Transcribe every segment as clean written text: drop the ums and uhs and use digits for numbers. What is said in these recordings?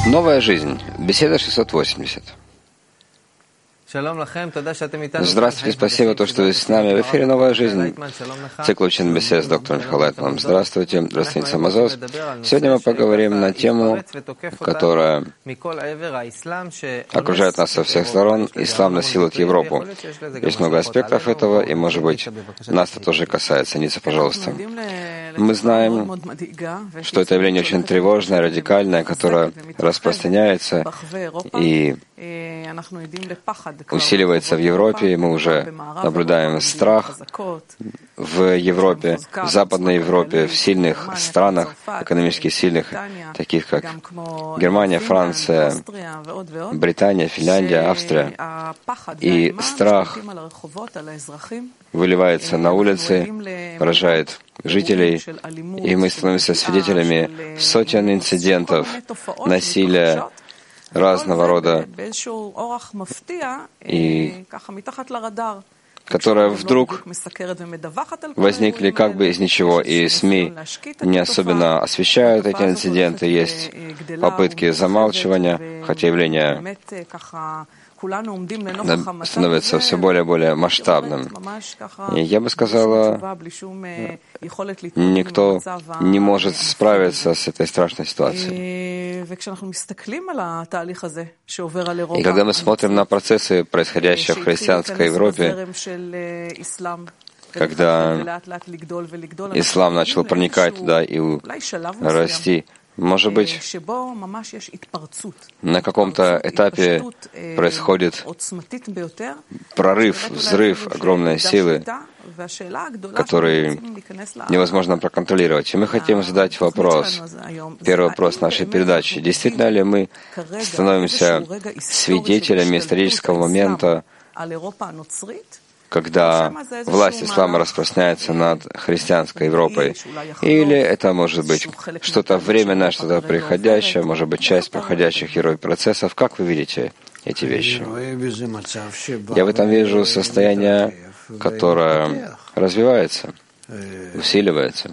Новая жизнь. Беседа 680. Здравствуйте, спасибо, что вы с нами. В эфире «Новая жизнь». Цикл учебных бесед с доктором Михаилом Лайтманом. Здравствуйте, здравствуйте, Самазос. Сегодня мы поговорим на тему, которая окружает нас со всех сторон. Ислам насилует Европу. Есть много аспектов этого, и, может быть, нас это тоже касается. Ница, пожалуйста. Мы знаем, что это явление очень тревожное, радикальное, которое распространяется и усиливается в Европе. Мы уже наблюдаем страх в Европе, в Западной Европе, в сильных странах, экономически сильных, таких как Германия, Франция, Британия, Финляндия, Австрия. И страх выливается на улицы, поражает жителей, и мы становимся свидетелями сотен инцидентов насилия разного рода, и которые вдруг возникли как бы из ничего, и СМИ не особенно освещают эти инциденты, есть попытки замалчивания, хотя явление становится все более и более масштабным. И я бы сказала, никто не может справиться с этой страшной ситуацией. И когда мы смотрим на процессы, происходящие в христианской Европе, когда ислам начал проникать туда и расти, может быть, на каком-то этапе происходит прорыв, взрыв огромной силы, который невозможно проконтролировать. И мы хотим задать вопрос, первый вопрос нашей передачи. Действительно ли мы становимся свидетелями исторического момента, когда власть ислама распространяется над христианской Европой? Или это может быть что-то временное, что-то приходящее, может быть, часть проходящих процессов? Как вы видите эти вещи? Я в этом вижу состояние, которое развивается, усиливается.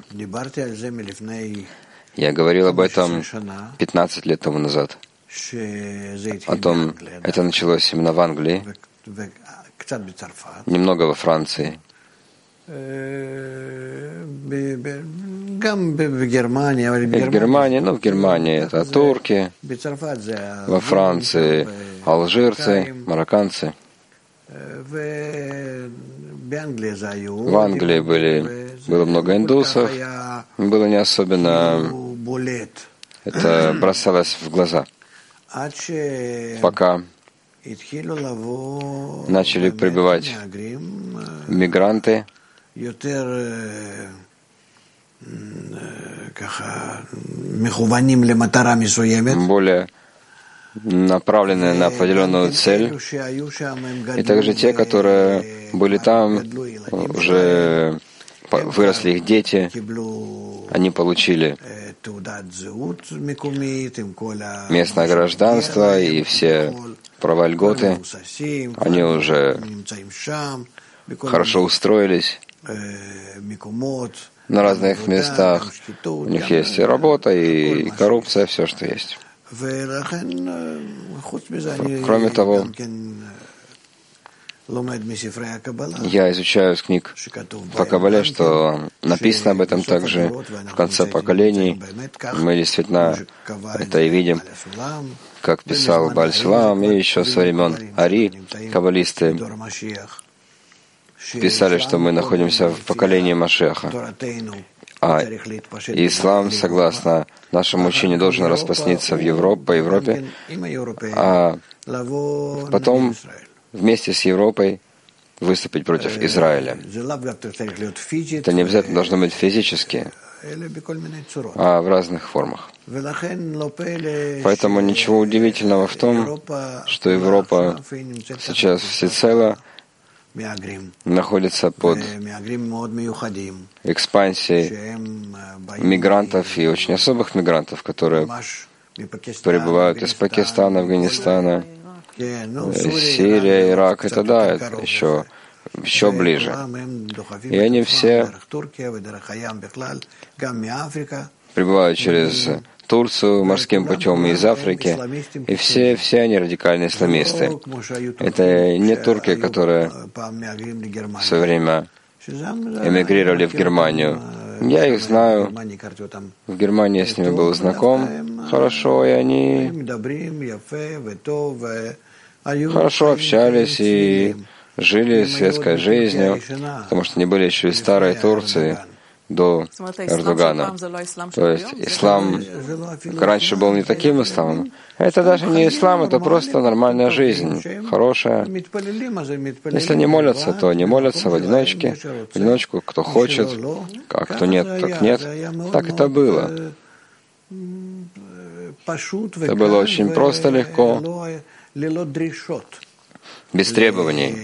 Я говорил об этом 15 лет тому назад. О том, это началось именно в Англии, немного во Франции. И в Германии, в Германии это турки, во Франции алжирцы, марокканцы. В Англии было много индусов, было не особенно, это бросалось в глаза, пока начали прибывать мигранты, более направленные на определенную цель, и также те, которые были там, уже выросли их дети, они получили местное гражданство и все права, льготы, они уже хорошо устроились на разных местах, у них есть и работа, и коррупция, все, что есть. Кроме того, я изучаю из книг по Кабале, что написано об этом также в конце поколений. Мы действительно это и видим, как писал Бааль Сулам, и еще со времен Ари, каббалисты писали, что мы находимся в поколении Машиаха. А ислам, согласно нашему учению, должен распространиться по Европе, а потом вместе с Европой выступить против Израиля. Это не обязательно должно быть физически, а в разных формах. Поэтому ничего удивительного в том, что Европа сейчас всецело находится под экспансией мигрантов и очень особых мигрантов, которые прибывают из Пакистана, Афганистана, Сирия, Ирак, это да, это еще ближе. И они все прибывают через Турцию морским путем из Африки, и все они радикальные исламисты. Это не турки, которые в свое время эмигрировали в Германию. Я их знаю. В Германии я с ними был знаком хорошо, и они хорошо общались и жили светской жизнью, потому что они были еще из старой Турции до Эрдогана. То есть ислам раньше был не таким исламом. Это даже не ислам, это просто нормальная жизнь, хорошая. Если не молятся, то не молятся в одиночку, кто хочет, а кто нет, так нет. Так это было. Это было очень просто, легко, без требований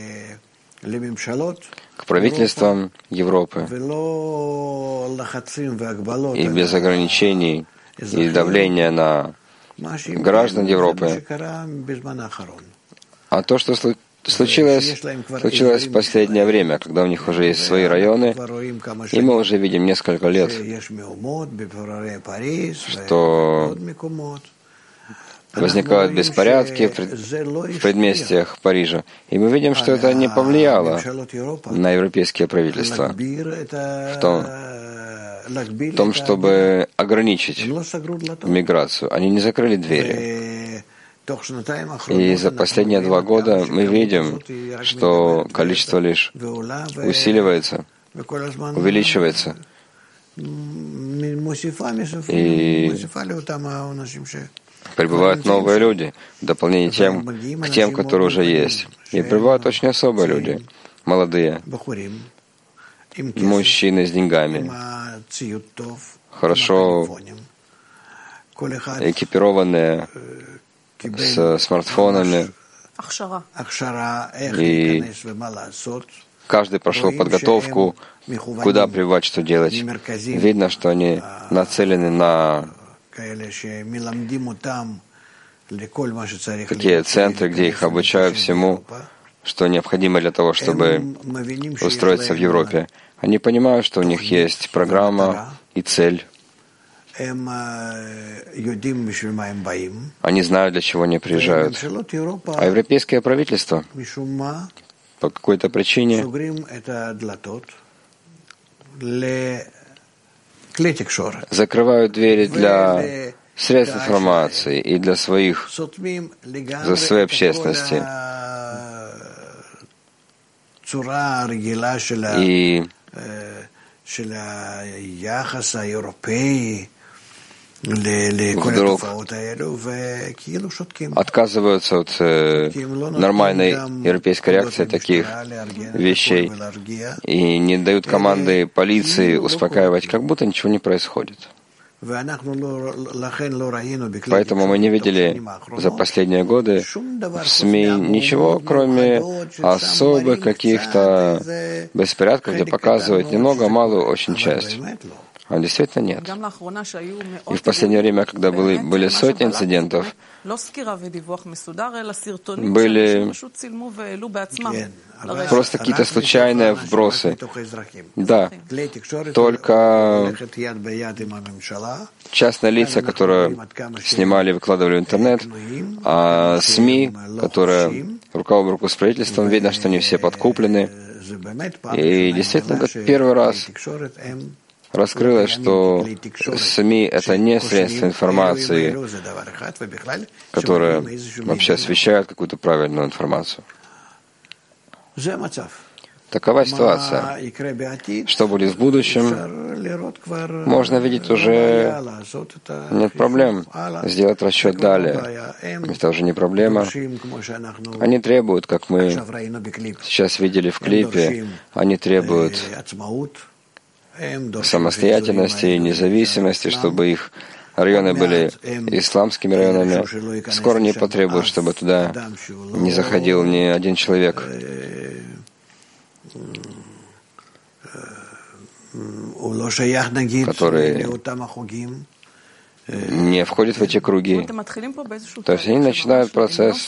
к правительствам Европы и без ограничений и давления на граждан Европы. А то, что случилось в последнее время, когда у них уже есть свои районы, и мы уже видим несколько лет, что возникают беспорядки в предместьях Парижа. И мы видим, что это не повлияло на европейские правительства в том, чтобы ограничить миграцию. Они не закрыли двери. И за последние 2 года мы видим, что количество лишь усиливается, увеличивается. И прибывают новые люди, в дополнение к тем, которые уже есть. И прибывают очень особые люди, молодые, мужчины с деньгами, хорошо экипированные, с смартфонами. И каждый прошел подготовку, куда прибывать, что делать. Видно, что они нацелены на такие центры, где их обучают всему, что необходимо для того, чтобы устроиться в Европе. Они понимают, что у них есть программа и цель. Они знают, для чего они приезжают. А европейское правительство по какой-то причине закрывают двери для средств информации и для своей общественности. И вдруг отказываются от нормальной европейской реакции таких вещей и не дают команды полиции успокаивать, как будто ничего не происходит. Поэтому мы не видели за последние годы в СМИ ничего, кроме особых каких-то беспорядков, где показывают немного, малую очень часть. А действительно нет. И в последнее время, когда были сотни инцидентов, были просто какие-то случайные вбросы. Да, только частные лица, которые снимали, выкладывали в интернет, а СМИ, которые рука об руку с правительством, видно, что они все подкуплены. И действительно, это первый раз раскрылось, что СМИ — это не средства информации, которые вообще освещают какую-то правильную информацию. Такова ситуация. Что будет в будущем, можно видеть уже. Нет проблем сделать расчет далее. Это уже не проблема. Они требуют, как мы сейчас видели в клипе, они требуют самостоятельности и независимости, чтобы их районы были исламскими районами. Скоро не потребуют, чтобы туда не заходил ни один человек, который не входит в эти круги. То есть они начинают процесс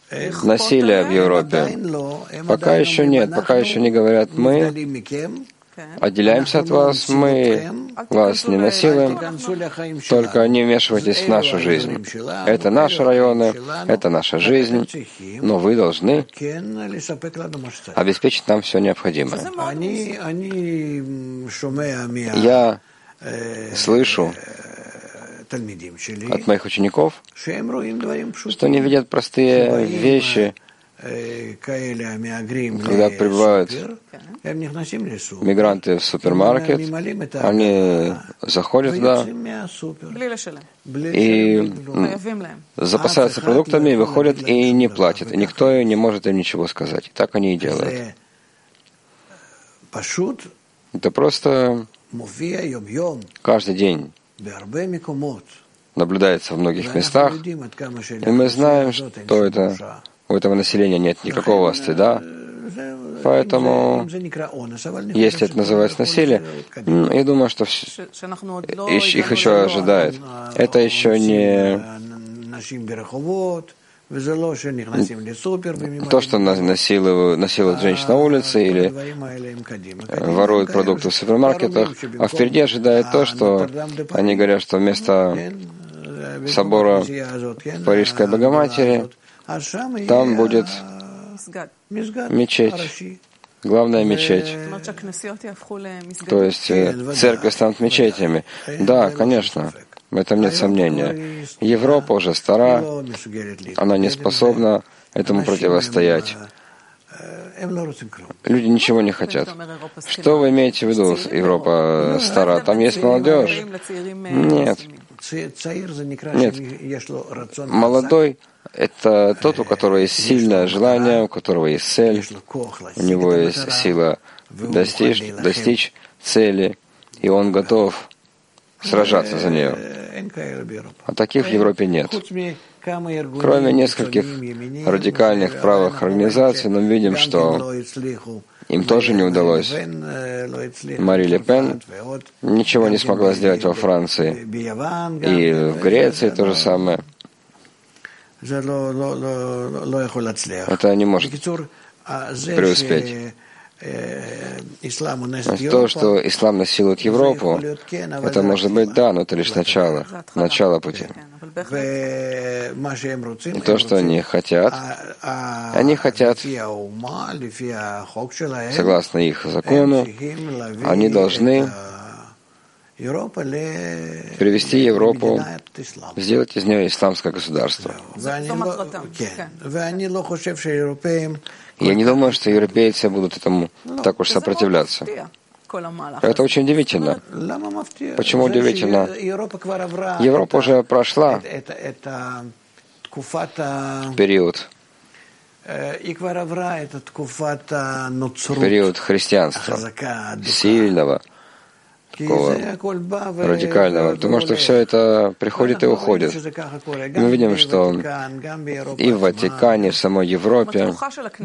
насилия в Европе. Пока еще нет, пока еще не говорят, мы отделяемся от вас, мы вас не насилуем, только не вмешивайтесь в нашу жизнь. Это наши районы, это наша жизнь, но вы должны обеспечить нам все необходимое. Я слышу от моих учеников, что они видят простые вещи, когда прибывают мигранты в супермаркет, они заходят туда и запасаются продуктами, выходят и не платят. И никто не может им ничего сказать. Так они и делают. Это просто каждый день наблюдается в многих местах, и мы знаем, что у этого населения нет никакого стыда, поэтому, если это называется насилие, я думаю, что их еще ожидает. Это еще не то, что насилуют женщин на улице или воруют продукты в супермаркетах, а впереди ожидает то, что они говорят, что вместо собора Парижской Богоматери там будет мечеть, главная мечеть. То есть церкви станут мечетями. Да, конечно, в этом нет сомнения. Европа уже стара, она не способна этому противостоять. Люди ничего не хотят. Что вы имеете в виду, Европа стара? Там есть молодежь? Нет. Нет. Молодой — это тот, у которого есть сильное желание, у которого есть цель, у него есть сила достичь цели, и он готов сражаться за нее. А таких в Европе нет. Кроме нескольких радикальных правых организаций, мы видим, что им тоже не удалось. Мари Ле Пен ничего не смогла сделать во Франции. И в Греции то же самое. Это не может преуспеть. То, что ислам насилует Европу, это может быть, да, но это лишь начало пути. И то, что они хотят, согласно их закону, они должны привести Европу, сделать из нее исламское государство. Я не думаю, что европейцы будут этому так уж сопротивляться. Это очень удивительно. Почему удивительно? Европа уже прошла период христианства, сильного, такого радикального, потому что все это приходит и уходит. Мы видим, что и в Ватикане, и в самой Европе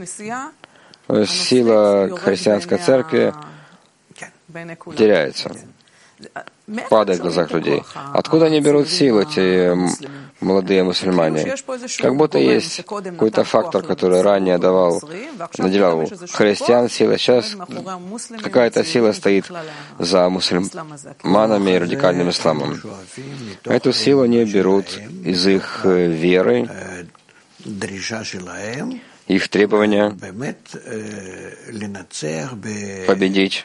сила христианской церкви теряется, падает в глазах людей. Откуда они берут силу, эти молодые мусульмане? Как будто есть какой-то фактор, который ранее наделял христиан силой. Сейчас какая-то сила стоит за мусульманами и радикальным исламом. Эту силу они берут из их веры, их требования победить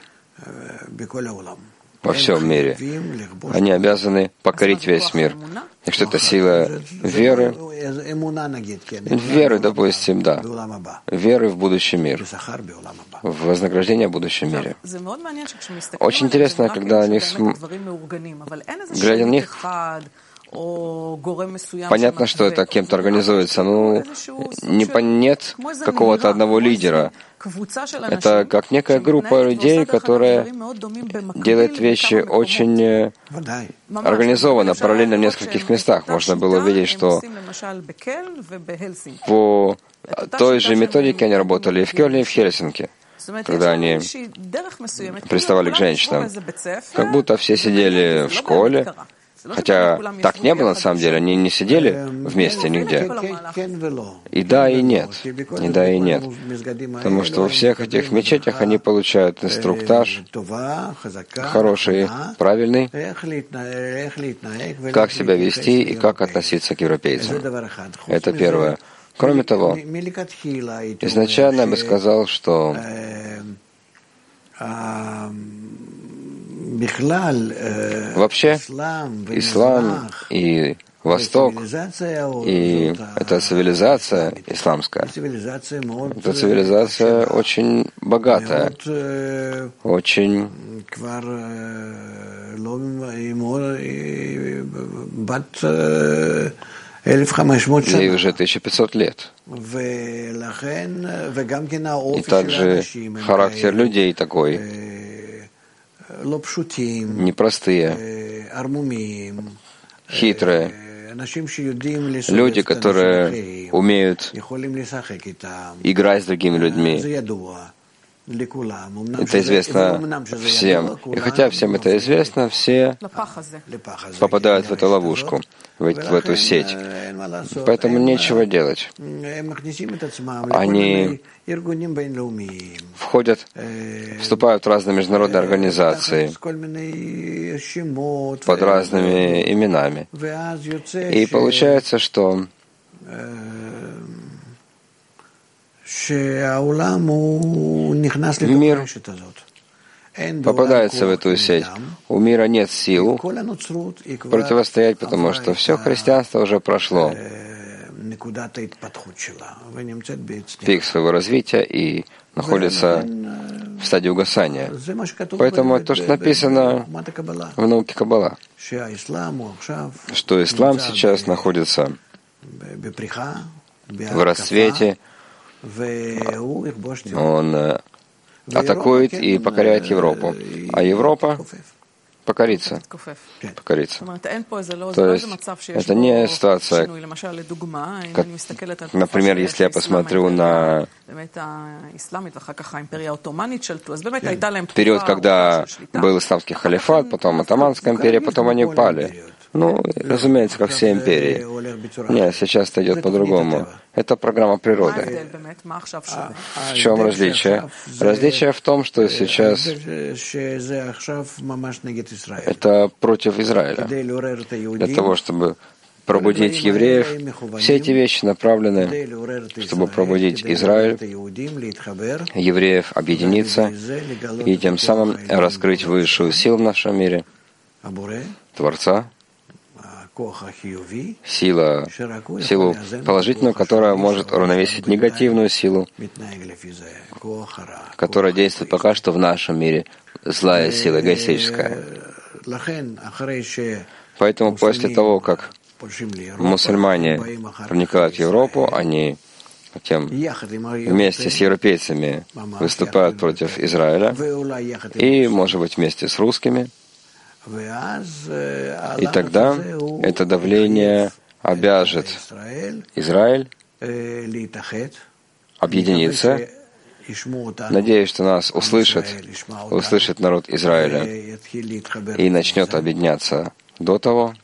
во всем мире. Они обязаны покорить весь мир. И что это сила веры? Веры, допустим, да. Веры в будущий мир. В вознаграждение в будущем мире. Очень интересно, когда они, глядя на них, понятно, что это кем-то организуется, но нет какого-то одного лидера. Это как некая группа людей, которая делает вещи очень организованно, параллельно в нескольких местах. Можно было увидеть, что по той же методике они работали и в Кёльне, и в Хельсинки, когда они приставали к женщинам. Как будто все сидели в школе, Хотя так не было на самом деле, они не сидели вместе нигде. И да, и нет. И да, и нет. Потому что во всех этих мечетях они получают инструктаж хороший, правильный, как себя вести и как относиться к европейцам. Это первое. Кроме того, изначально я бы сказал, что вообще ислам и Восток, и эта цивилизация исламская, эта цивилизация очень богатая, очень ей уже 1500 лет. И также характер людей такой, непростые, хитрые, люди, которые умеют играть с другими людьми. Это известно всем. И хотя всем это известно, все попадают в эту ловушку, в эту сеть. Поэтому нечего делать. Они вступают в разные международные организации под разными именами. И получается, что мир попадается в эту сеть. У мира нет сил противостоять, потому что все христианство уже прошло пик своего развития и находится в стадии угасания. Поэтому то, что написано в науке Каббала, что ислам сейчас находится в расцвете, он атакует и покоряет Европу, а Европа покорится. То есть это не ситуация, как, например, если я посмотрю на период, когда был исламский халифат, потом Оттоманская империя, потом они упали. Ну, разумеется, как все империи. Нет, сейчас это идет по-другому. Это программа природы. В чем различие? Различие в том, что сейчас это против Израиля. Для того, чтобы пробудить евреев, все эти вещи направлены, чтобы пробудить Израиль, евреев объединиться и тем самым раскрыть высшую силу в нашем мире, Творца, силу положительную, которая может уравновесить негативную силу, которая действует пока что в нашем мире, злая сила, эгоистическая. Поэтому после того, как мусульмане проникают в Европу, они затем вместе с европейцами выступают против Израиля и, может быть, вместе с русскими. И тогда это давление обяжет Израиль объединиться. Надеюсь, что нас услышит народ Израиля и начнет объединяться до того.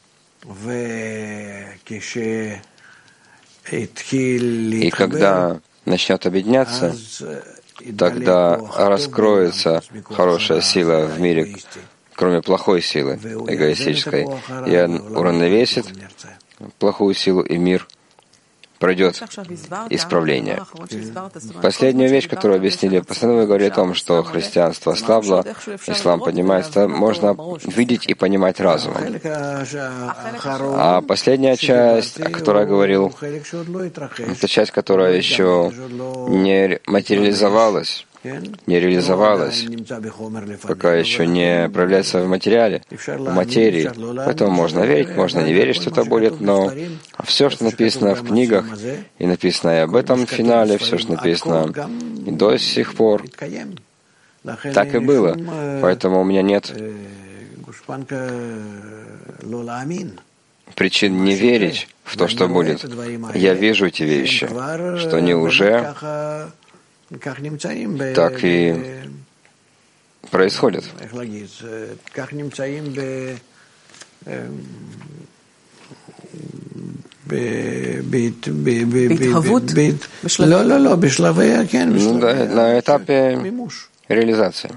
И когда начнет объединяться, тогда раскроется хорошая сила в мире, кроме плохой силы, эгоистической, и уравновесит плохую силу, и мир пройдет исправление. Последняя вещь, которую объяснили, постоянно говорили о том, что христианство ослабло, ислам поднимается, можно видеть и понимать разумом. А последняя часть, о которой я говорил, это часть, которая еще не материализовалась, пока еще не проявляется в материале, в материи. Поэтому можно верить, можно не верить, что это будет, но все, что написано в книгах, и написано и об этом финале, все, что написано и до сих пор, так и было. Поэтому у меня нет причин не верить в то, что будет. Я вижу эти вещи, что они уже так и происходит. на этапе реализации.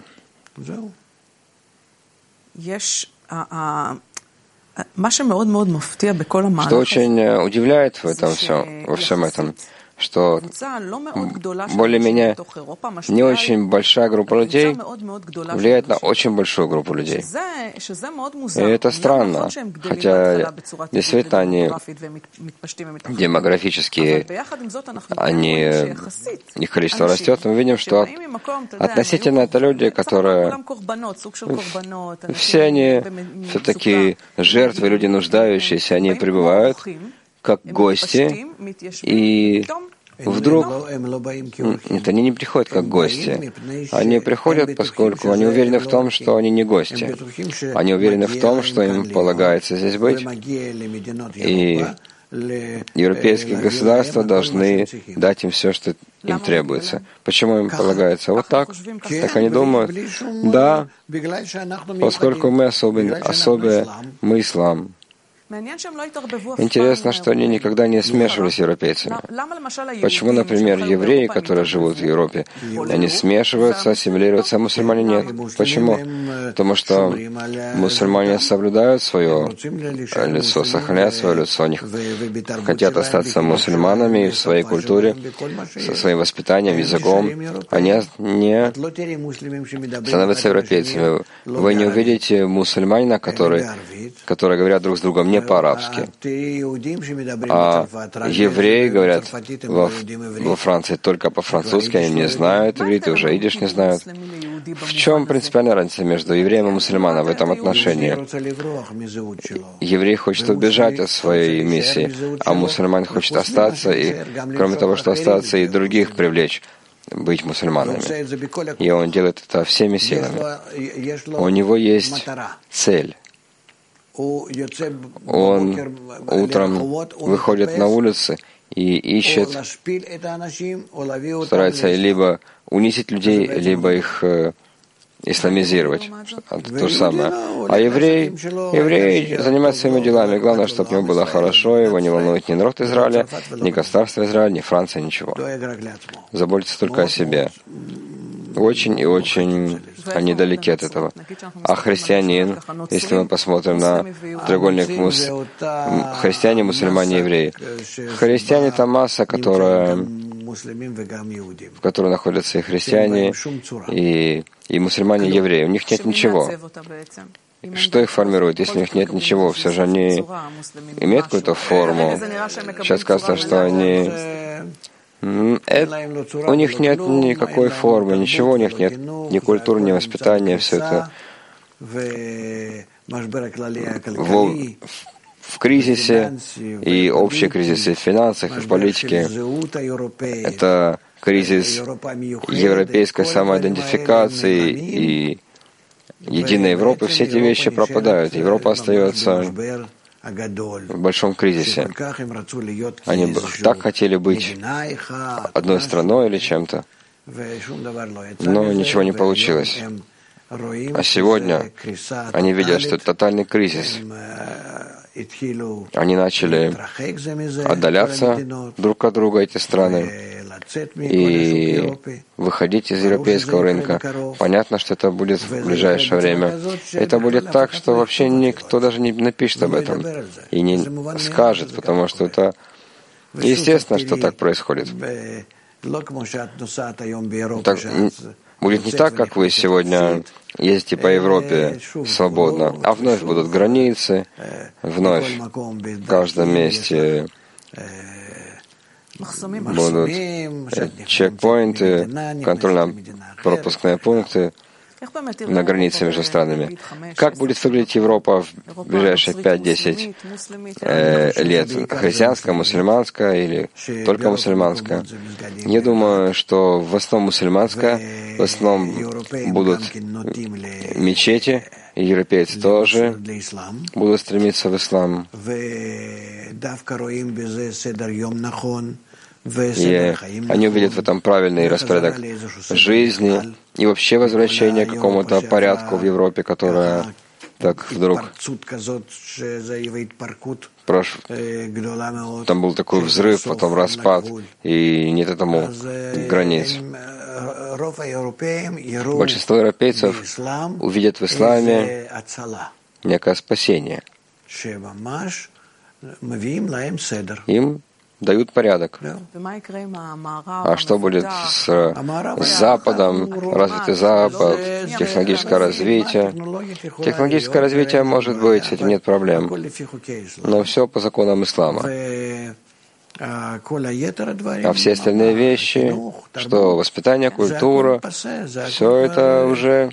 Что очень удивляет во всем этом, что более-менее не очень большая группа людей влияет на очень большую группу людей. И это странно, хотя действительно они демографически, их количество растет, но мы видим, что относительно это люди, которые все они все-таки жертвы, люди нуждающиеся, они пребывают как гости, и вдруг нет, они не приходят как гости. Они приходят, поскольку они уверены в том, что они не гости. Они уверены в том, что им полагается здесь быть. И европейские государства должны дать им все, что им требуется. Почему им полагается вот так? Так они думают, да, поскольку мы особые, мы ислам. Интересно, что они никогда не смешивались с европейцами. Почему, например, евреи, которые живут в Европе, они смешиваются, ассимилируются, а мусульмане нет? Почему? Потому что мусульмане соблюдают свое лицо, сохраняют свое лицо, они хотят остаться мусульманами в своей культуре, со своим воспитанием, языком. Они не становятся европейцами. Вы не увидите мусульманина, которые говорят друг с другом не по-арабски. А евреи говорят во Франции только по-французски, они не знают иврит, и уже идиш не знают. В чем принципиальная разница между евреем и мусульманом в этом отношении? Еврей хочет убежать от своей миссии, а мусульманин хочет остаться, и, кроме того, что остаться, и других привлечь быть мусульманами. И он делает это всеми силами. У него есть цель. Он утром выходит на улицы и ищет, старается либо унизить людей, либо их исламизировать. Это то же самое. А еврей занимается своими делами. Главное, чтобы ему было хорошо, его не волнует ни народ Израиля, ни государство Израиля, ни Франция, ничего. Заботится только о себе. Очень и очень они далеки от этого. А христианин, если мы посмотрим на треугольник христиане, мусульмане, евреи. Христиане — это масса, в которой находятся и христиане, и мусульмане, и евреи. У них нет ничего. Что их формирует, если у них нет ничего? Все же они имеют какую-то форму. Сейчас кажется, что они... у них нет никакой формы, ничего у них нет, ни культуры, ни воспитания, все это в кризисе, и общие кризисы в финансах, и в политике. Это кризис европейской самоидентификации и единой Европы. Все эти вещи пропадают. Европа остается в большом кризисе. Они так хотели быть одной страной или чем-то, но ничего не получилось. А сегодня они видят, что это тотальный кризис. Они начали отдаляться друг от друга, эти страны, и выходить из европейского рынка. Понятно, что это будет в ближайшее время. Это будет так, что вообще никто даже не напишет об этом и не скажет, потому что это естественно, что так происходит. Так, будет не так, как вы сегодня ездите по Европе свободно, а вновь будут границы, вновь в каждом месте будут чекпоинты, контрольно-пропускные пункты на границе между странами. Как будет выглядеть Европа в ближайшие 5-10 лет? Христианская, мусульманская или только мусульманская? Я думаю, что в основном мусульманская, в основном будут мечети, и европейцы тоже будут стремиться в ислам. И они увидят в этом правильный распорядок жизни и вообще возвращение к какому-то порядку в Европе, которое Так вдруг там был такой взрыв, потом распад, и нет этому границ. Большинство европейцев увидят в исламе некое спасение. Им дают порядок. А что будет с Западом, развитый Запад, технологическое развитие? Технологическое развитие может быть, с этим нет проблем. Но все по законам ислама. А все остальные вещи, что воспитание, культура, все это уже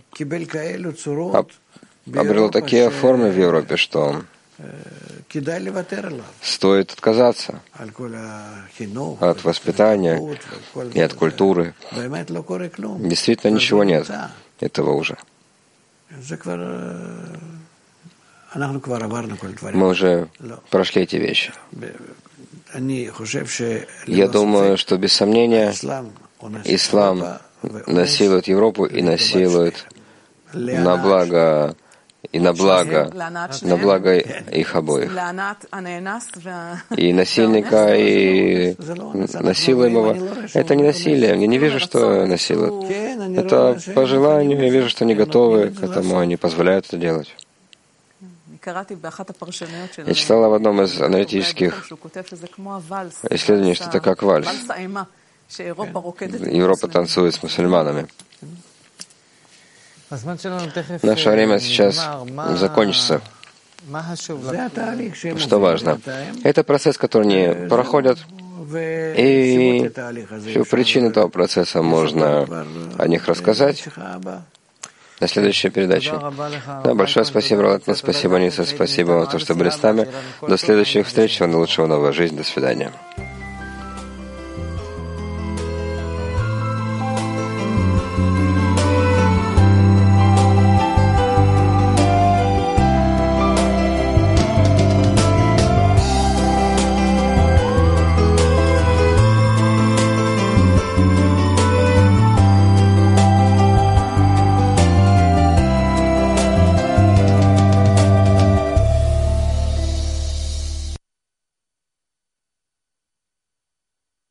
обрело такие формы в Европе, что стоит отказаться от воспитания и от культуры. Действительно, ничего нет этого уже. Мы уже прошли эти вещи. Я думаю, что без сомнения ислам насилует Европу и насилует на благо их обоих. И насильника, и насилуемого. Это не насилие. Я не вижу, что насилуют. Это по желанию. Я вижу, что они готовы к этому, они позволяют это делать. Я читала в одном из аналитических исследований, что это как вальс. Европа танцует с мусульманами. Наше время сейчас закончится. Что важно? Это процесс, который не проходят, и всю причину этого процесса можно о них рассказать на следующей передаче. Да, большое спасибо, Ролатна, спасибо, Ниса, спасибо вам за то, что были с нами. До следующих встреч, всего наилучшего, новая жизнь, до свидания.